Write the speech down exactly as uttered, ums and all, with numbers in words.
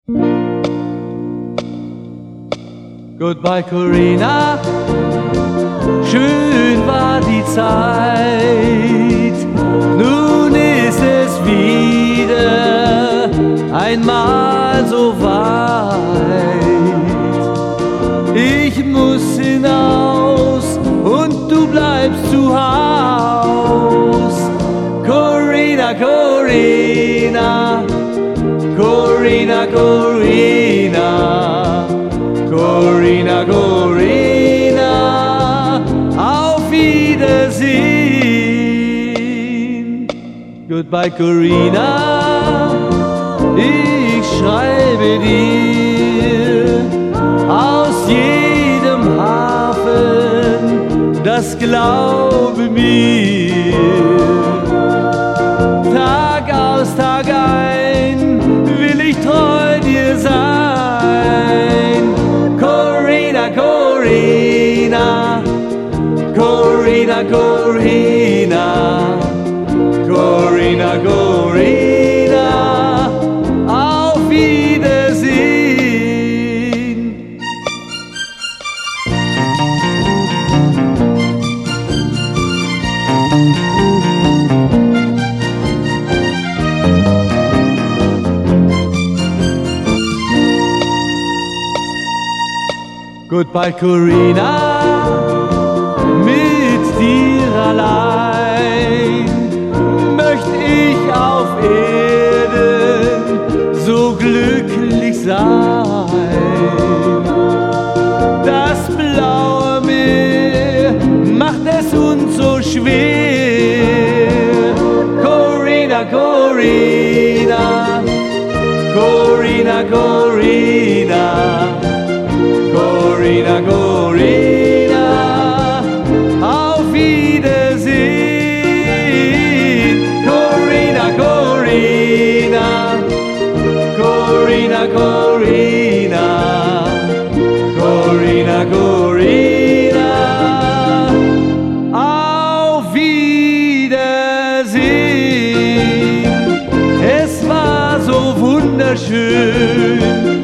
Goodbye Corinna, schön war die Zeit. Nun ist es wieder einmal so weit. Ich muss hinaus und du bleibst zu Haus. Corinna, Corinna, Corinna, Corinna, Corinna, Corinna, auf Wiedersehen. Goodbye Corinna, ich schreibe dir aus jedem Hafen, das glaube mir. Tag aus, Tag ein will ich treu dir sein. Corinna, Corinna, Corinna, Corinna, Corinna, Corinna, auf Wiedersehen. Goodbye Corinna, mit dir allein möcht ich auf Erden so glücklich sein. Das blaue Meer macht es uns so schwer. Corinna, Corinna, Corinna, Corinna, Corinna, Corinna, auf Wiedersehen. Corinna, Corinna, Corinna, Corinna, Corinna, Corinna, auf Wiedersehen. Es war so wunderschön,